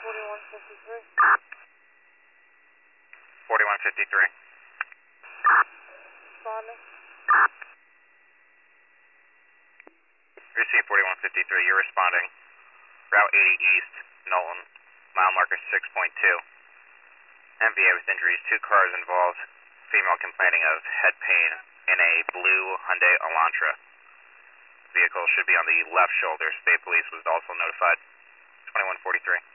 4153. 4153. Responding. Receive 4153, you're responding. Route 80 East, Knowlton, mile marker 6.2. MVA with injuries, 2 cars involved. Female complaining of head pain in a blue Hyundai Elantra. Vehicle should be on the left shoulder. State Police was also notified. 2143.